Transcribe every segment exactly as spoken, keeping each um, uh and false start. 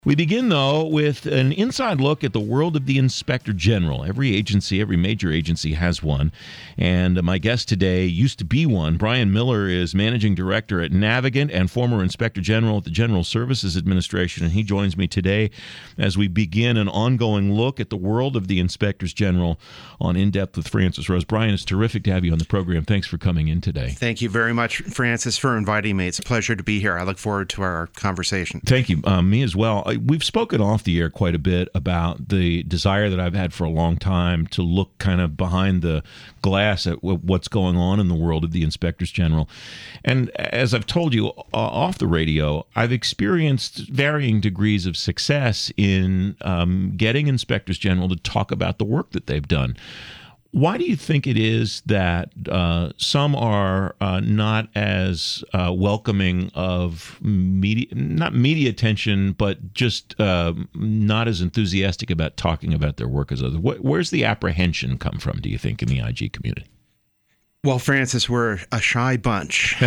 We begin, though, with an inside look at the world of the Inspector General. Every agency, every major agency has one, and my guest today used to be one. Brian Miller is Managing Director at Navigant and former Inspector General at the General Services Administration, and he joins me today as we begin an ongoing look at the world of the Inspectors General on In Depth with Francis Rose. Brian, it's terrific to have you on the program. Thanks for coming in today. Thank you very much, Francis, for inviting me. It's a pleasure to be here. I look forward to our conversation. Thank you. Um, me as well. We've spoken off the air quite a bit about the desire that I've had for a long time to look kind of behind the glass at what's going on in the world of the Inspectors General. And as I've told you uh, off the radio, I've experienced varying degrees of success in um, getting Inspectors General to talk about the work that they've done. Why do you think it is that uh, some are uh, not as uh, welcoming of media, not media attention, but just uh, not as enthusiastic about talking about their work as others? Where's the apprehension come from, do you think, in the I G community? Well, Francis, we're a shy bunch,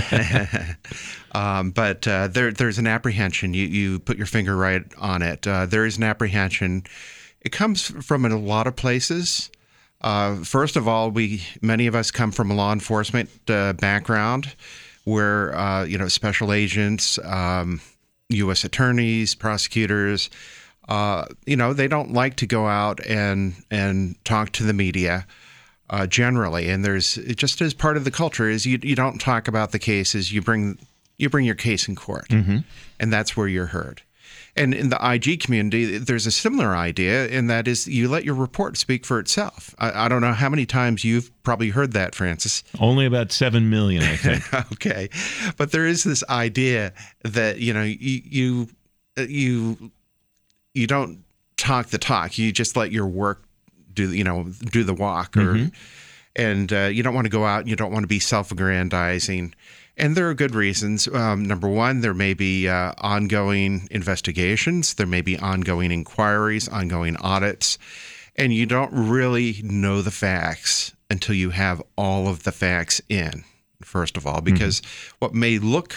um, but uh, there, there's an apprehension. You, you put your finger right on it. Uh, there is an apprehension. It comes from a lot of places. Uh, first of all, we many of us come from a law enforcement uh, background, where uh, you know special agents, um, U S attorneys, prosecutors, uh, you know they don't like to go out and and talk to the media uh, generally. And there's it just as part of the culture is you you don't talk about the cases. You bring you bring your case in court, mm-hmm. and that's where you're heard. And in the I G community, there's a similar idea, and that is you let your report speak for itself. I, I don't know how many times you've probably heard that, Francis. Only about seven million, I think. Okay. But there is this idea that, you know, you, you, you, you don't talk the talk. You just let your work do, you know, do the walk. Or, mm-hmm. And uh, you don't want to go out and you don't want to be self-aggrandizing. And there are good reasons. Um, number one, there may be uh, ongoing investigations. There may be ongoing inquiries, ongoing audits. And you don't really know the facts until you have all of the facts in, first of all, because mm-hmm. what may look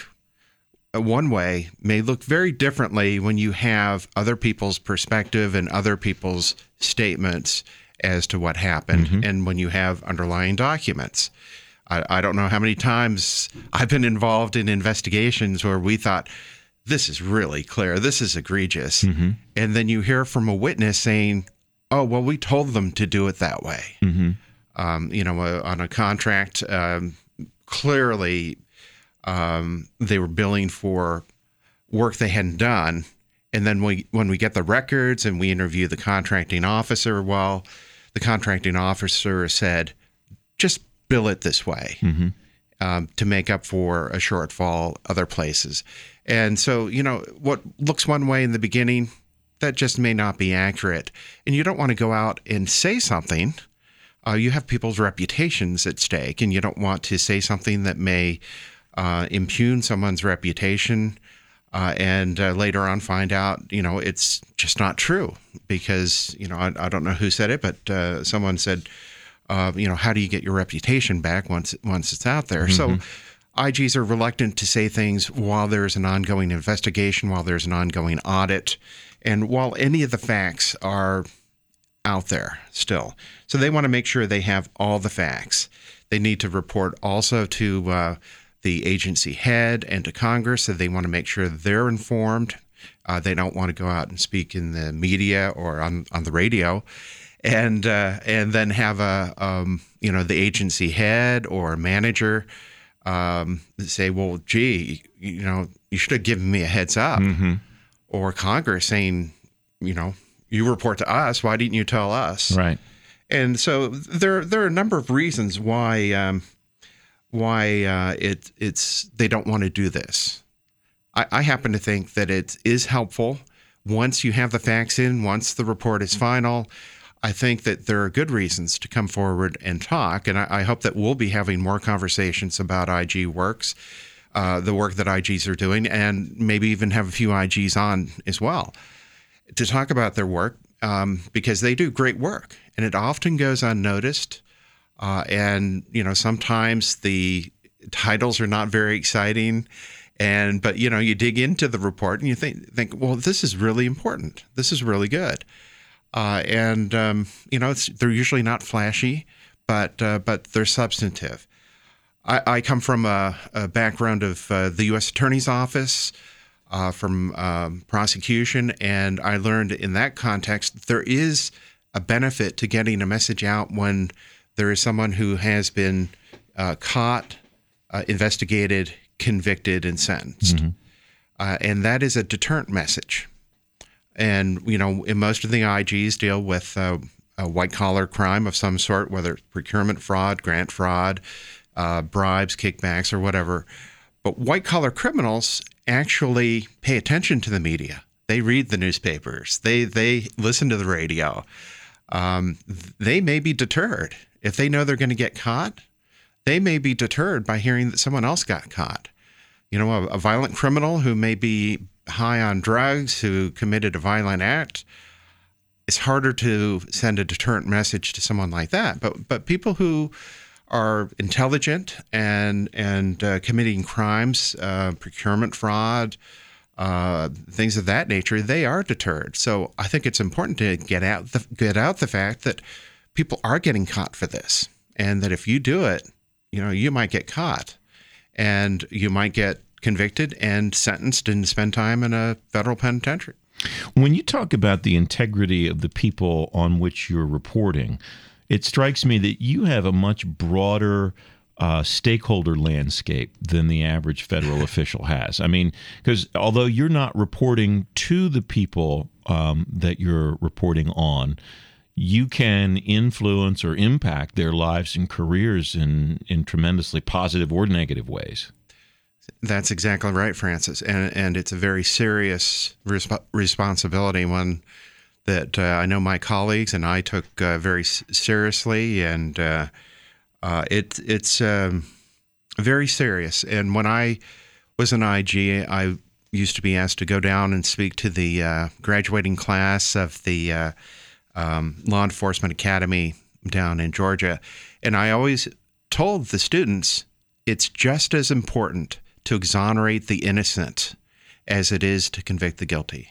one way may look very differently when you have other people's perspective and other people's statements as to what happened, mm-hmm. and when you have underlying documents. I, I don't know how many times I've been involved in investigations where we thought, this is really clear, this is egregious. Mm-hmm. And then you hear from a witness saying, oh, well, we told them to do it that way. Mm-hmm. Um, you know, uh, on a contract, um, clearly um, they were billing for work they hadn't done. And then we, when we get the records and we interview the contracting officer, well, the contracting officer said, just bill it this way, mm-hmm. um, to make up for a shortfall other places. And so, you know, what looks one way in the beginning, that just may not be accurate. And you don't want to go out and say something. Uh, you have people's reputations at stake, and you don't want to say something that may uh, impugn someone's reputation uh, and uh, later on find out, you know, it's just not true. Because, you know, I, I don't know who said it, but uh, someone said, Uh, you know, how do you get your reputation back once once it's out there? Mm-hmm. So I Gs are reluctant to say things while there's an ongoing investigation, while there's an ongoing audit, and while any of the facts are out there still. So they want to make sure they have all the facts. They need to report also to uh, the agency head and to Congress, so they want to make sure they're informed. Uh, they don't want to go out and speak in the media or on, on the radio. And uh, and then have a um, you know the agency head or manager um, say, well, gee, you know, you should have given me a heads up, mm-hmm. or Congress saying, you know, you report to us, why didn't you tell us? Right. And so there there are a number of reasons why um, why uh, it it's they don't want to do this. I, I happen to think that it is helpful once you have the facts in, once the report is final. I think that there are good reasons to come forward and talk, and I, I hope that we'll be having more conversations about I G works, uh, the work that I Gs are doing, and maybe even have a few I Gs on as well to talk about their work, um, because they do great work, and it often goes unnoticed. Uh, and, you know, sometimes the titles are not very exciting, And but you know, you dig into the report and you think think, well, this is really important. This is really good. Uh, and um, you know, it's, they're usually not flashy, but uh, but they're substantive. I, I come from a, a background of uh, the U S Attorney's Office, uh, from um, prosecution, and I learned in that context there is a benefit to getting a message out when there is someone who has been uh, caught, uh, investigated, convicted, and sentenced. Mm-hmm. Uh, and that is a deterrent message. And, you know, in most of the I Gs deal with uh, a white-collar crime of some sort, whether it's procurement fraud, grant fraud, uh, bribes, kickbacks, or whatever. But white-collar criminals actually pay attention to the media. They read the newspapers. They they listen to the radio. Um, they may be deterred. If they know they're going to get caught, they may be deterred by hearing that someone else got caught. You know, a, a violent criminal who may be high on drugs, who committed a violent act, it's harder to send a deterrent message to someone like that. But but people who are intelligent and and uh, committing crimes, uh, procurement fraud, uh, things of that nature, they are deterred. So I think it's important to get out the, get out the fact that people are getting caught for this, and that if you do it, you know, you might get caught, and you might get convicted and sentenced and spend time in a federal penitentiary. When you talk about the integrity of the people on which you're reporting, it strikes me that you have a much broader uh, stakeholder landscape than the average federal official has. I mean, because although you're not reporting to the people um, that you're reporting on, you can influence or impact their lives and careers in, in tremendously positive or negative ways. That's exactly right, Francis. And and it's a very serious resp- responsibility, one that uh, I know my colleagues and I took uh, very s- seriously. And uh, uh, it, it's um, very serious. And when I was an I G, I used to be asked to go down and speak to the uh, graduating class of the uh, um, Law Enforcement Academy down in Georgia. And I always told the students, it's just as important to exonerate the innocent as it is to convict the guilty.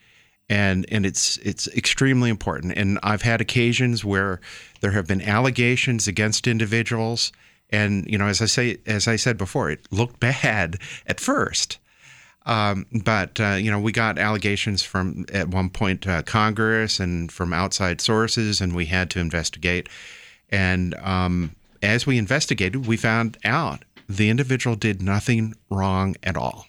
And and it's it's extremely important. And I've had occasions where there have been allegations against individuals, and you know, as I say, as I said before, it looked bad at first, um, but uh, you know, we got allegations from at one point uh, Congress and from outside sources, and we had to investigate. And um, as we investigated, we found out the individual did nothing wrong at all.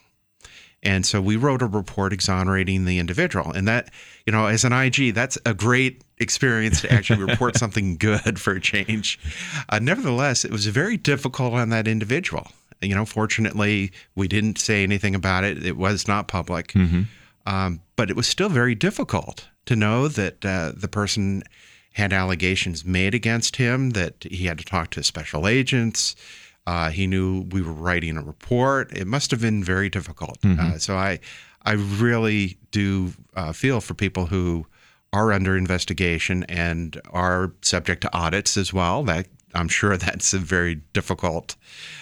And so we wrote a report exonerating the individual. And that, you know, as an I G, that's a great experience to actually report something good for a change. Uh, nevertheless, it was very difficult on that individual. You know, fortunately, we didn't say anything about it. It was not public. Mm-hmm. Um, but it was still very difficult to know that uh, the person had allegations made against him, that he had to talk to special agents. Uh, he knew we were writing a report. It must have been very difficult. Mm-hmm. Uh, so I, I really do uh, feel for people who are under investigation and are subject to audits as well. That I'm sure that's a very difficult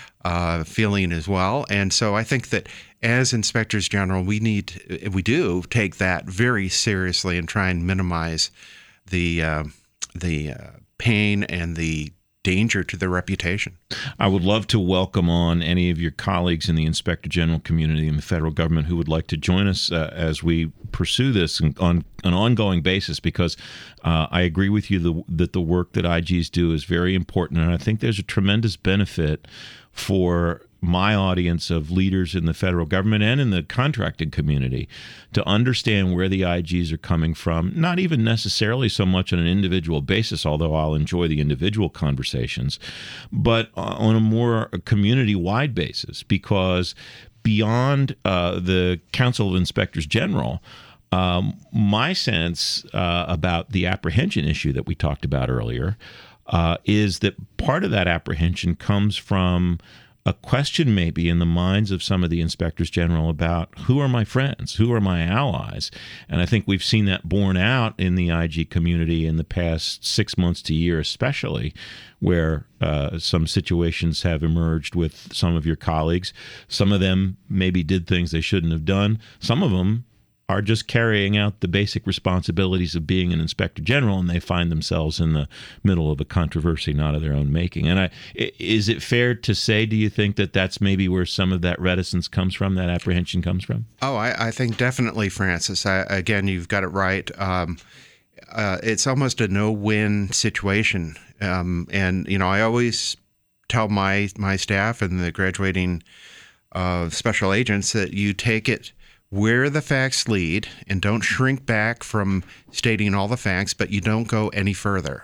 uh, feeling as well. And so I think that as inspectors general, we need, we do take that very seriously and try and minimize the uh, the uh, pain and the danger to their reputation. I would love to welcome on any of your colleagues in the Inspector General community and the federal government who would like to join us uh, as we pursue this on an ongoing basis, because uh, I agree with you the, that the work that I Gs do is very important, and I think there's a tremendous benefit for my audience of leaders in the federal government and in the contracting community to understand where the I Gs are coming from, not even necessarily so much on an individual basis, although I'll enjoy the individual conversations, but on a more community-wide basis, because beyond uh, the Council of Inspectors General, um, my sense uh, about the apprehension issue that we talked about earlier uh, is that part of that apprehension comes from a question maybe in the minds of some of the inspectors general about who are my friends, who are my allies. And I think we've seen that borne out in the I G community in the past six months to a year, especially, where uh, some situations have emerged with some of your colleagues. Some of them maybe did things they shouldn't have done. Some of them are just carrying out the basic responsibilities of being an inspector general, and they find themselves in the middle of a controversy not of their own making. And I, is it fair to say, do you think that that's maybe where some of that reticence comes from, that apprehension comes from? Oh, I, I think definitely, Francis. I, again, you've got it right. Um, uh, it's almost a no-win situation. Um, and, you know, I always tell my, my staff and the graduating uh, special agents that you take it where the facts lead and don't shrink back from stating all the facts, but you don't go any further.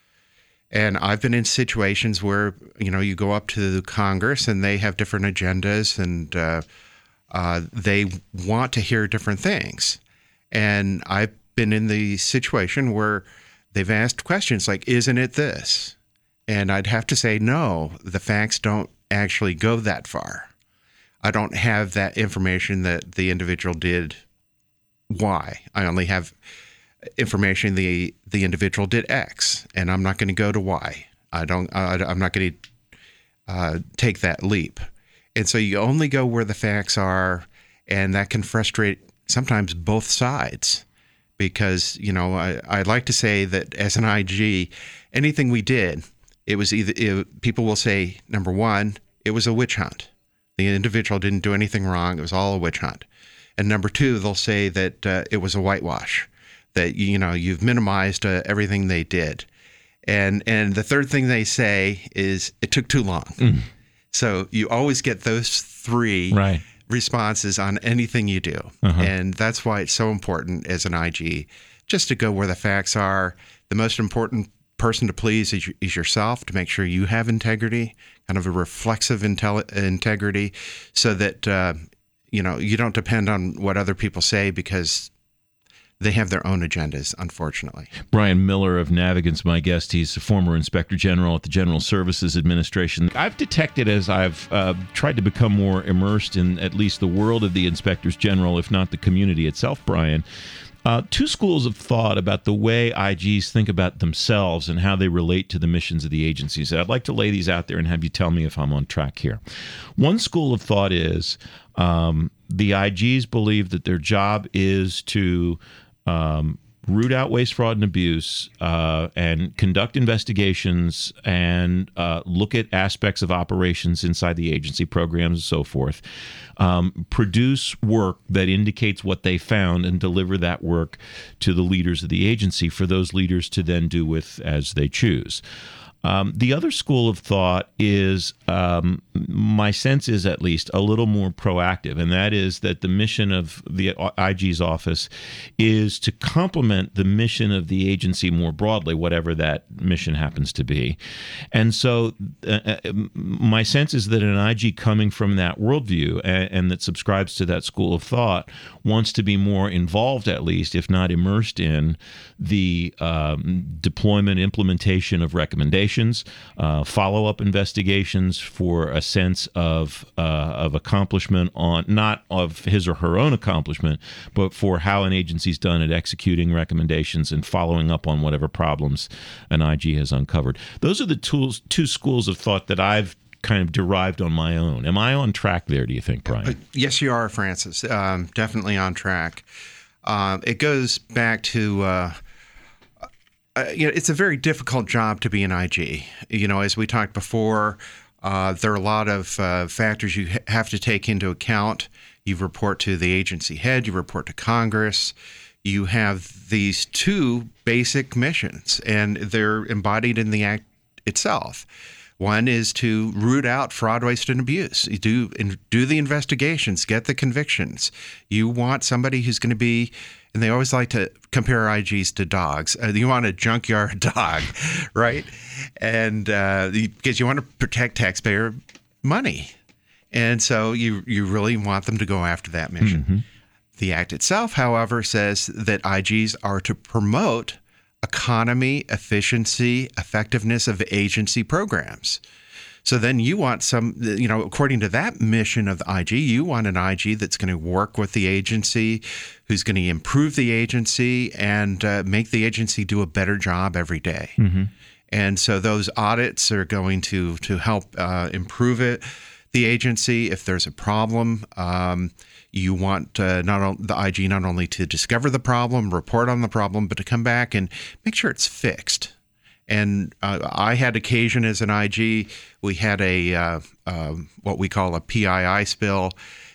And I've been in situations where, you know, you go up to Congress and they have different agendas and uh, uh, they want to hear different things. And I've been in the situation where they've asked questions like, isn't it this? And I'd have to say, no, the facts don't actually go that far. I don't have that information that the individual did Y. I only have information the the individual did X, and I'm not going to go to Y. I don't. I, I'm not going to uh, take that leap. And so you only go where the facts are, and that can frustrate sometimes both sides, because you know I I like to say that as an I G, anything we did, it was either it, people will say, number one, it was a witch hunt. The individual didn't do anything wrong. It was all a witch hunt. And number two, they'll say that uh, it was a whitewash, that, you know, you've minimized uh, everything they did. And and the third thing they say is it took too long. Mm. So you always get those three right. responses on anything you do. Uh-huh. And that's why it's so important as an I G just to go where the facts are. The most important person to please is, is yourself, to make sure you have integrity, kind of a reflexive intel- integrity, so that uh, you know you don't depend on what other people say, because they have their own agendas, unfortunately. Brian Miller of Navigant's my guest. He's a former Inspector General at the General Services Administration. I've detected, as I've uh, tried to become more immersed in at least the world of the Inspectors General, if not the community itself, Brian, Uh, two schools of thought about the way I Gs think about themselves and how they relate to the missions of the agencies. I'd like to lay these out there and have you tell me if I'm on track here. One school of thought is um, the I Gs believe that their job is to um, root out waste, fraud, and abuse, uh, and conduct investigations and uh, look at aspects of operations inside the agency, programs, and so forth. Um, produce work that indicates what they found and deliver that work to the leaders of the agency for those leaders to then do with as they choose. Um, the other school of thought is, um, my sense is at least, a little more proactive, and that is that the mission of the I G's office is to complement the mission of the agency more broadly, whatever that mission happens to be. And so uh, my sense is that an I G coming from that worldview and, and that subscribes to that school of thought wants to be more involved, at least, if not immersed in, the um, deployment, implementation of recommendations, Uh, follow-up investigations for a sense of uh, of accomplishment, on not of his or her own accomplishment, but for how an agency's done at executing recommendations and following up on whatever problems an I G has uncovered. Those are the tools, two schools of thought that I've kind of derived on my own. Am I on track there, do you think, Brian? Uh, yes, you are, Francis. Um, definitely on track. Uh, it goes back to... Uh, Uh, you know, it's a very difficult job to be an I G. You know, as we talked before, uh, there are a lot of uh, factors you ha- have to take into account. You report to the agency head, you report to Congress. You have these two basic missions, and they're embodied in the act itself. One is to root out fraud, waste, and abuse. You do do the investigations, get the convictions. You want somebody who's going to be, and they always like to compare I Gs to dogs. Uh, you want a junkyard dog, right? And uh, because you want to protect taxpayer money. And so you, you really want them to go after that mission. Mm-hmm. The act itself, however, says that I Gs are to promote economy, efficiency, effectiveness of agency programs. So then you want some, you know, according to that mission of the I G, you want an I G that's going to work with the agency, who's going to improve the agency and uh, make the agency do a better job every day. Mm-hmm. And so those audits are going to to help uh, improve it. The agency, if there's a problem, um, you want uh, not on, the I G not only to discover the problem, report on the problem, but to come back and make sure it's fixed. And uh, I had occasion as an I G, we had a uh, uh, what we call a P I I spill.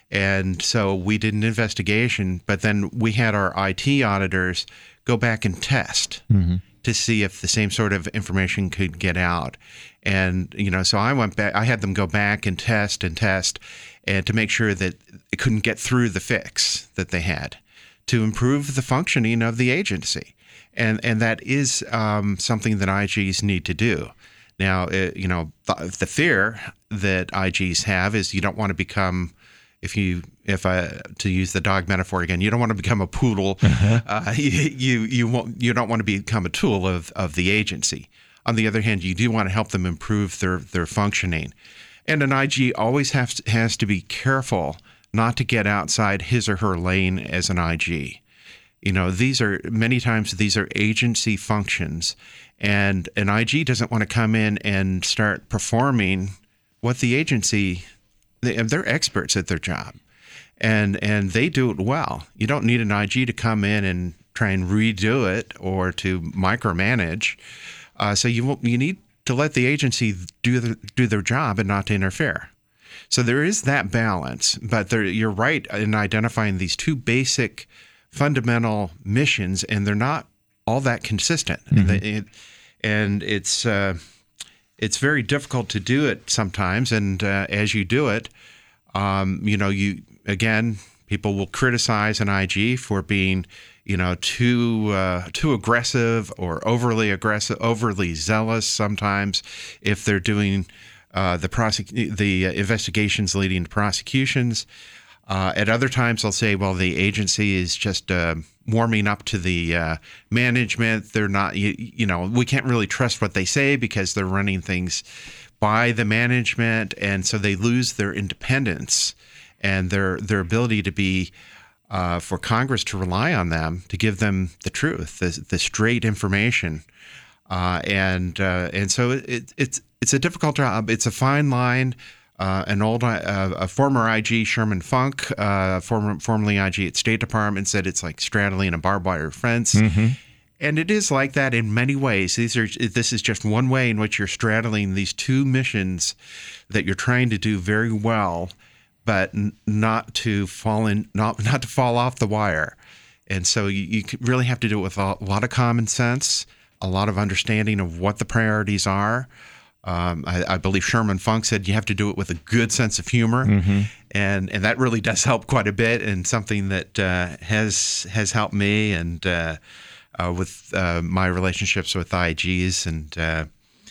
And so we did an investigation, but then we had our I T auditors go back and test mm-hmm. to see if the same sort of information could get out. And, you know, so I went back, I had them go back and test and test and to make sure that it couldn't get through the fix that they had to improve the functioning of the agency. And and that is um, something that I Gs need to do. Now, it, you know, the, the fear that I Gs have is you don't want to become, if you, if I, to use the dog metaphor again, you don't want to become a poodle. Uh-huh. Uh, you you you, won't, you don't want to become a tool of, of the agency. On the other hand, you do want to help them improve their their functioning. And an I G always has to, has to be careful not to get outside his or her lane as an I G. You know, these are many times these are agency functions, and an I G doesn't want to come in and start performing what the agency, they're experts at their job, and and they do it well. You don't need an I G to come in and try and redo it or to micromanage. Uh, so you you need to let the agency do the, do their job and not to interfere. So there is that balance, but there, you're right in identifying these two basic fundamental missions, and they're not all that consistent. Mm-hmm. And, they, it, and it's uh, it's very difficult to do it sometimes. And uh, as you do it, um, you know, you again, people will criticize an I G for being, you know, too uh, too aggressive or overly aggressive, overly zealous. Sometimes, if they're doing uh, the prosec- the investigations leading to prosecutions. Uh, at other times, they'll say, well, the agency is just uh, warming up to the uh, management. They're not, you, you know, we can't really trust what they say because they're running things by the management. And so they lose their independence and their their ability to be, uh, for Congress to rely on them, to give them the truth, the, the straight information. Uh, and uh, and so it, it's it's a difficult job. It's a fine line. Uh, an old, uh, a former I G, Sherman Funk, uh, former, formerly I G at State Department, said it's like straddling a barbed wire fence. Mm-hmm. And it is like that in many ways. These are, this is just one way in which you're straddling these two missions that you're trying to do very well, but n- not to fall in, not not to fall off the wire. And so you, you really have to do it with a lot of common sense, a lot of understanding of what the priorities are. Um, I, I believe Sherman Funk said you have to do it with a good sense of humor, mm-hmm. and and that really does help quite a bit, and something that uh, has has helped me and uh, uh, with uh, my relationships with I Gs and uh,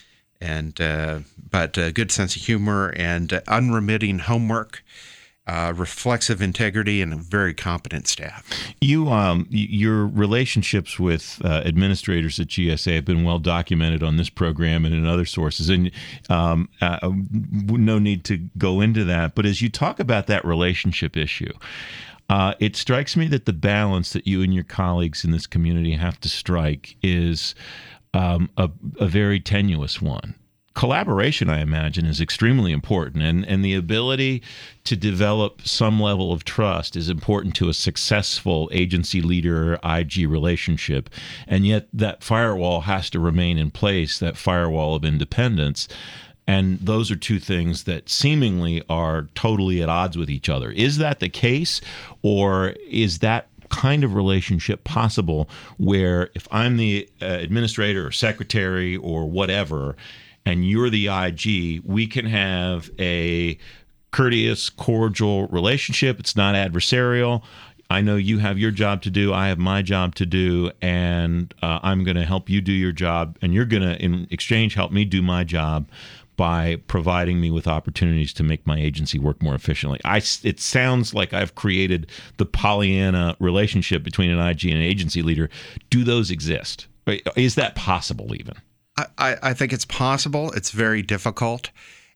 and uh, but a good sense of humor and uh, unremitting homework. Uh, reflexive integrity, and a very competent staff. You, um, your relationships with uh, administrators at G S A have been well documented on this program and in other sources, and um, uh, no need to go into that. But as you talk about that relationship issue, uh, it strikes me that the balance that you and your colleagues in this community have to strike is um, a, a very tenuous one. Collaboration, I imagine, is extremely important, and, and the ability to develop some level of trust is important to a successful agency leader I G relationship, and yet that firewall has to remain in place, that firewall of independence, and those are two things that seemingly are totally at odds with each other. Is that the case, or is that kind of relationship possible where if I'm the uh, administrator or secretary or whatever, and you're the I G, we can have a courteous, cordial relationship. It's not adversarial. I know you have your job to do. I have my job to do, and uh, I'm going to help you do your job, and you're going to, in exchange, help me do my job by providing me with opportunities to make my agency work more efficiently. I, it sounds like I've created the Pollyanna relationship between an I G and an agency leader. Do those exist? Is that possible even? I, I think it's possible. It's very difficult.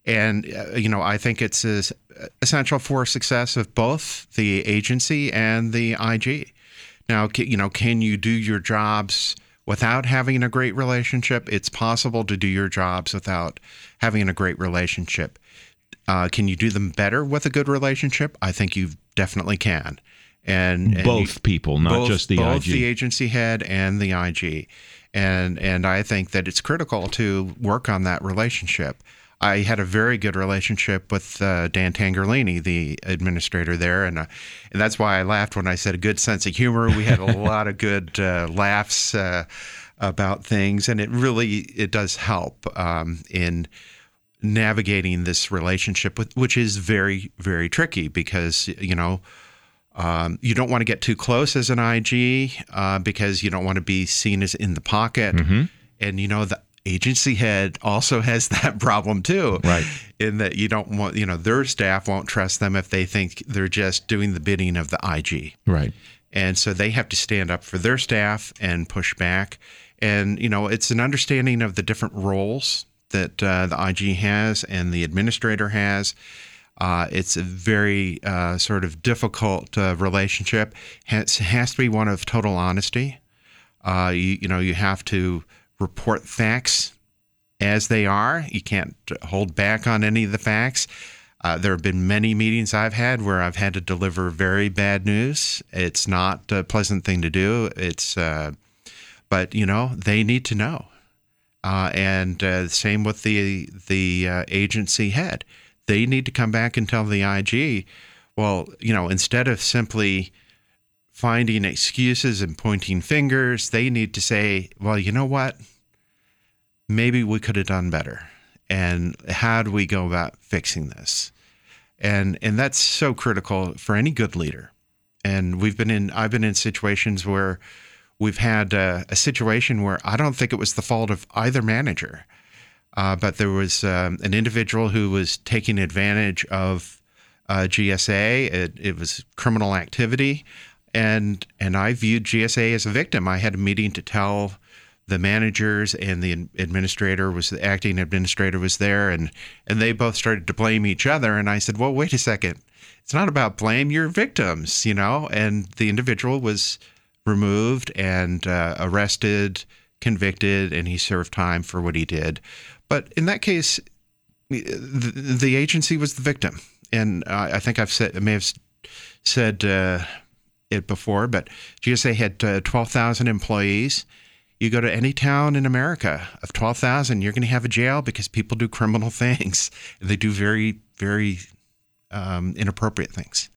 And, uh, you know, I think it's uh, essential for success of both the agency and the I G. Now, you know, can you do your jobs without having a great relationship? It's possible to do your jobs without having a great relationship. Uh, can you do them better with a good relationship? I think you definitely can. And, and both you, people, not both, just the both I G. Both the agency head and the I G. And and I think that it's critical to work on that relationship. I had a very good relationship with uh, Dan Tangerlini, the administrator there, and uh, and that's why I laughed when I said a good sense of humor. We had a lot of good uh, laughs uh, about things, and it really it does help um, in navigating this relationship, with, which is very, very tricky because, you know, um, you don't want to get too close as an I G uh, because you don't want to be seen as in the pocket. Mm-hmm. And, you know, the agency head also has that problem too. Right. In that you don't want, you know, their staff won't trust them if they think they're just doing the bidding of the I G. Right. And so they have to stand up for their staff and push back. And, you know, it's an understanding of the different roles that uh, the I G has and the administrator has. Uh, it's a very uh, sort of difficult uh, relationship. It has to be one of total honesty. Uh, you, you know, you have to report facts as they are. You can't hold back on any of the facts. Uh, there have been many meetings I've had where I've had to deliver very bad news. It's not a pleasant thing to do. It's, uh, but you know, they need to know. Uh, and uh, same with the the uh, agency head. They need to come back and tell the I G, well, you know, instead of simply finding excuses and pointing fingers, they need to say, well, you know what? Maybe we could have done better. And how do we go about fixing this? And and that's so critical for any good leader. And we've been in I've been in situations where we've had uh, a situation where I don't think it was the fault of either manager, uh, but there was um, an individual who was taking advantage of uh, G S A. It, it was criminal activity, and and I viewed G S A as a victim. I had a meeting to tell the managers, and the administrator was the acting administrator was there, and and they both started to blame each other. And I said, well, wait a second, it's not about blame. You're victims, you know. And the individual was removed and uh, arrested, convicted, and he served time for what he did. But in that case, the, the agency was the victim. And uh, I think I've said, I may have said uh, it before, but G S A had uh, twelve thousand employees. You go to any town in America of twelve thousand, you're going to have a jail because people do criminal things. They do very, very um, inappropriate things.